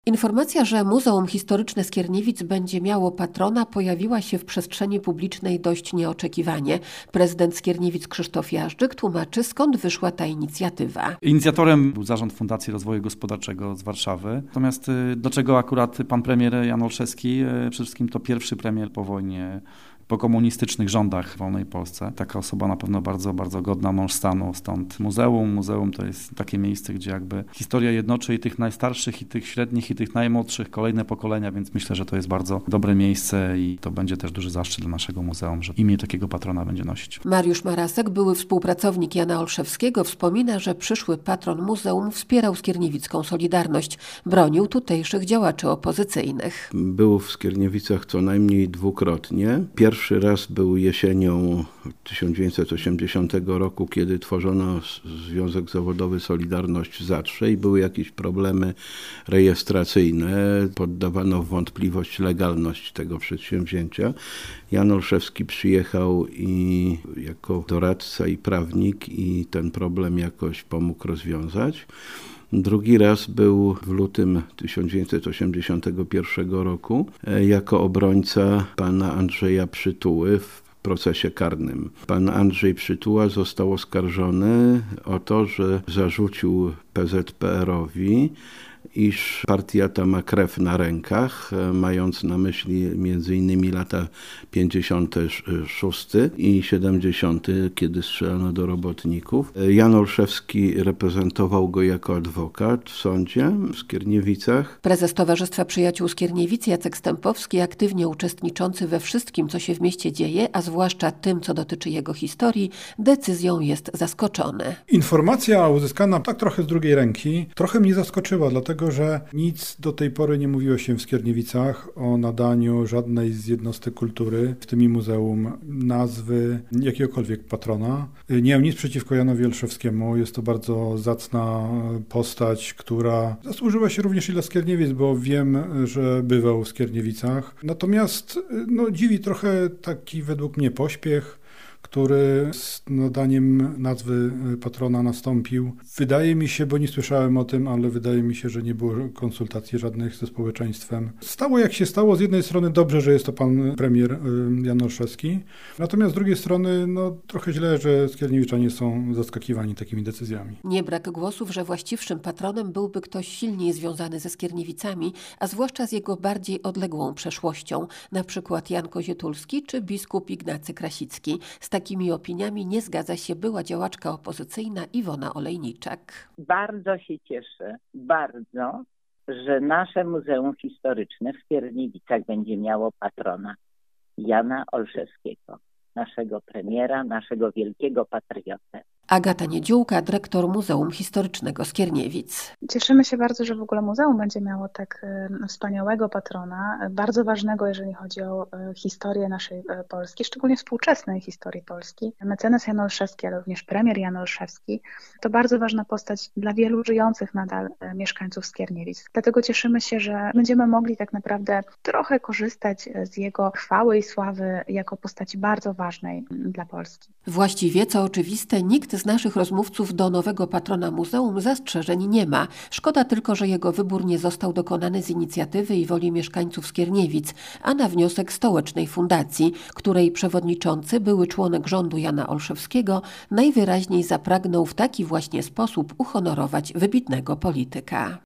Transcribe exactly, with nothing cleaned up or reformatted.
Informacja, że Muzeum Historyczne Skierniewic będzie miało patrona, pojawiła się w przestrzeni publicznej dość nieoczekiwanie. Prezydent Skierniewic Krzysztof Jażdżyk tłumaczy, skąd wyszła ta inicjatywa. Inicjatorem był Zarząd Fundacji Rozwoju Gospodarczego z Warszawy. Natomiast dlaczego akurat pan premier Jan Olszewski? Przede wszystkim to pierwszy premier po wojnie, po komunistycznych rządach w wolnej Polsce. Taka osoba na pewno bardzo, bardzo godna mąż stanu. Stąd muzeum. Muzeum to jest takie miejsce, gdzie jakby historia jednoczy i tych najstarszych, i tych średnich, i tych najmłodszych, kolejne pokolenia, więc myślę, że to jest bardzo dobre miejsce i to będzie też duży zaszczyt dla naszego muzeum, że imię takiego patrona będzie nosić. Mariusz Marasek, były współpracownik Jana Olszewskiego, wspomina, że przyszły patron muzeum wspierał skierniewicką Solidarność, bronił tutejszych działaczy opozycyjnych. Był w Skierniewicach co najmniej dwukrotnie. Pierwszy Pierwszy raz był jesienią tysiąc dziewięćset osiemdziesiątego roku, kiedy tworzono Związek Zawodowy Solidarność w Zatrze i były jakieś problemy rejestracyjne. Poddawano w wątpliwość legalność tego przedsięwzięcia. Jan Olszewski przyjechał i jako doradca i prawnik i ten problem jakoś pomógł rozwiązać. Drugi raz był w lutym tysiąc dziewięćset osiemdziesiątego pierwszego roku jako obrońca pana Andrzeja Przytuły w procesie karnym. Pan Andrzej Przytuła został oskarżony o to, że zarzucił P Z P R owi, iż partia ta ma krew na rękach, mając na myśli między innymi lata pięćdziesiąte szóste i siedemdziesiąte, kiedy strzelano do robotników. Jan Olszewski reprezentował go jako adwokat w sądzie w Skierniewicach. Prezes Towarzystwa Przyjaciół Skierniewic Jacek Stępowski, aktywnie uczestniczący we wszystkim, co się w mieście dzieje, a zwłaszcza tym, co dotyczy jego historii, decyzją jest zaskoczony. Informacja uzyskana tak trochę z drugiej ręki trochę mnie zaskoczyła, dlatego że nic do tej pory nie mówiło się w Skierniewicach o nadaniu żadnej z jednostek kultury, w tym i muzeum, nazwy jakiegokolwiek patrona. Nie mam nic przeciwko Janowi Olszewskiemu. Jest to bardzo zacna postać, która zasłużyła się również i dla Skierniewic, bo wiem, że bywał w Skierniewicach. Natomiast no, dziwi trochę taki według mnie pośpiech, który z nadaniem nazwy patrona nastąpił. Wydaje mi się, bo nie słyszałem o tym, ale wydaje mi się, że nie było konsultacji żadnych ze społeczeństwem. Stało jak się stało. Z jednej strony dobrze, że jest to pan premier Jan Olszewski, natomiast z drugiej strony no, trochę źle, że skierniewiczanie są zaskakiwani takimi decyzjami. Nie brak głosów, że właściwszym patronem byłby ktoś silniej związany ze Skierniewicami, a zwłaszcza z jego bardziej odległą przeszłością, na przykład Jan Kozietulski czy biskup Ignacy Krasicki. Z takimi opiniami nie zgadza się była działaczka opozycyjna Iwona Olejniczak. Bardzo się cieszę, bardzo, że nasze Muzeum Historyczne w Skierniewicach będzie miało patrona Jana Olszewskiego, naszego premiera, naszego wielkiego patriotę. Agata Niedziółka, dyrektor Muzeum Historycznego Skierniewic. Cieszymy się bardzo, że w ogóle muzeum będzie miało tak y, wspaniałego patrona, bardzo ważnego, jeżeli chodzi o y, historię naszej y, Polski, szczególnie współczesnej historii Polski. Mecenas Jan Olszewski, ale również premier Jan Olszewski, to bardzo ważna postać dla wielu żyjących nadal y, mieszkańców Skierniewic. Dlatego cieszymy się, że będziemy mogli tak naprawdę trochę korzystać z jego chwały i sławy jako postaci bardzo ważnej y, dla Polski. Właściwie, co oczywiste, nikt z naszych rozmówców do nowego patrona muzeum zastrzeżeń nie ma. Szkoda tylko, że jego wybór nie został dokonany z inicjatywy i woli mieszkańców Skierniewic, a na wniosek Stołecznej Fundacji, której przewodniczący, były członek rządu Jana Olszewskiego, najwyraźniej zapragnął w taki właśnie sposób uhonorować wybitnego polityka.